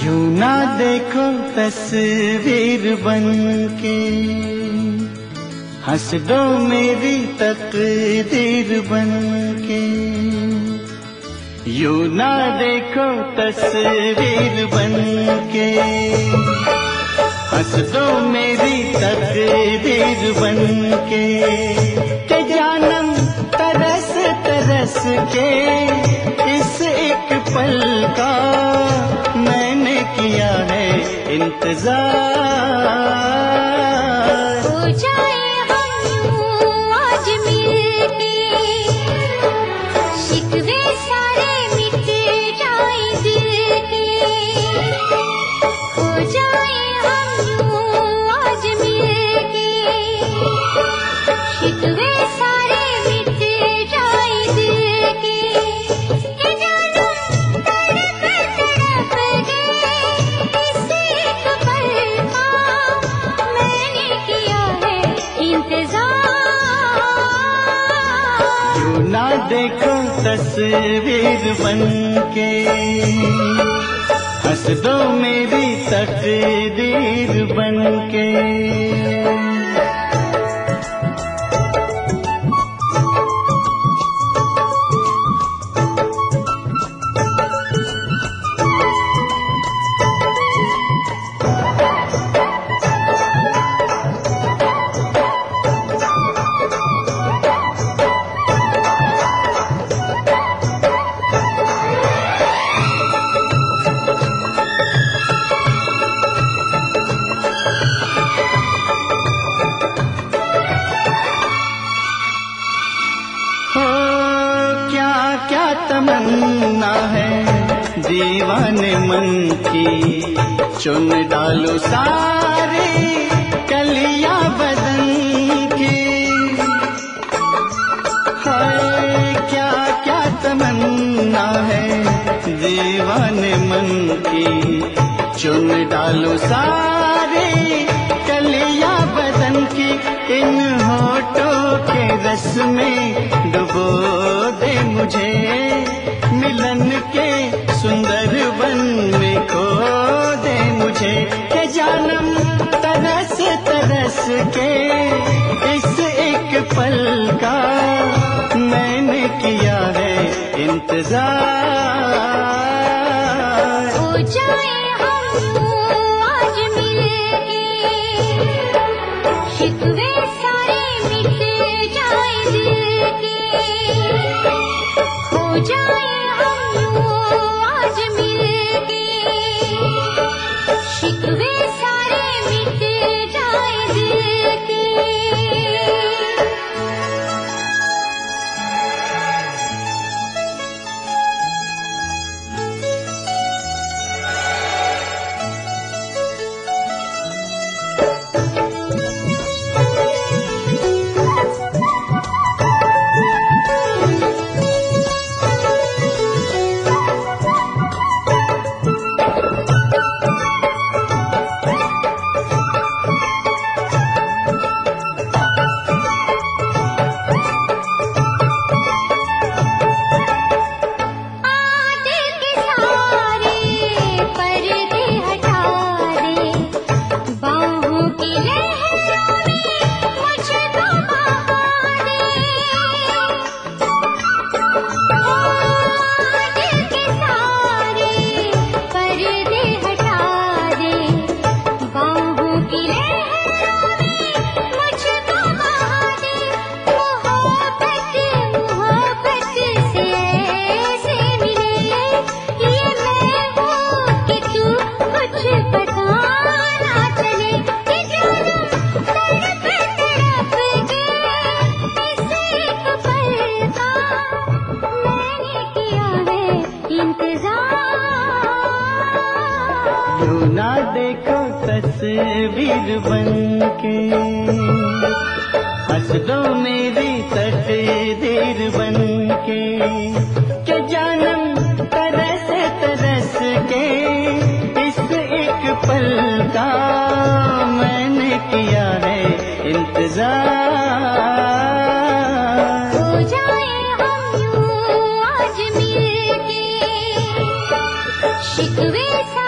यूं ना देखो तस्वीर बनके, हंस दो मेरी तकदीर बनके। यूं ना देखो तस्वीर बनके, हंस दो मेरी तकदीर बनके। के जानम तरस तरस के इस एक पल का मैंने किया है इंतजार। हो जाए हम यूं आज मिलके, शिकवे सारे मिट जाए दिल के। हो जाए हम यूं आज मिलके, शिकवे सारे मिट जाए दिल के। के जानम तड़प तड़प के इस एक पल का मैंने किया है इंतजार। यूं ना देखो तस्वीर बनके, हंस दो मेरी तकदीर बनके। क्या तमन्ना है दीवाने मन की, चुन डालो सारी कलियां बदन की। हाय क्या क्या तमन्ना है दीवाने मन की, चुन डालो सारी कलियां बदन की। इन होठों के रस में डुबो दे मुझे, मिलन के सुंदर वन में खो दे मुझे। के जानम तरस तरस के इस एक पल का मैंने किया है इंतजार। हो जाए हम आज मिलके, शिकवे सारे मिट जाए दिल के। हो जाए हम आज मिलके, शिकवे सारे मिट जाए दिल के। यूं ना देखो तस्वीर बनके, हंस दो मेरी तकदीर बनके। के जानम तरस तरस के इस एक पल का मैंने किया है इंतजार। हो जाए हम यूं आज मिलके, शिकवे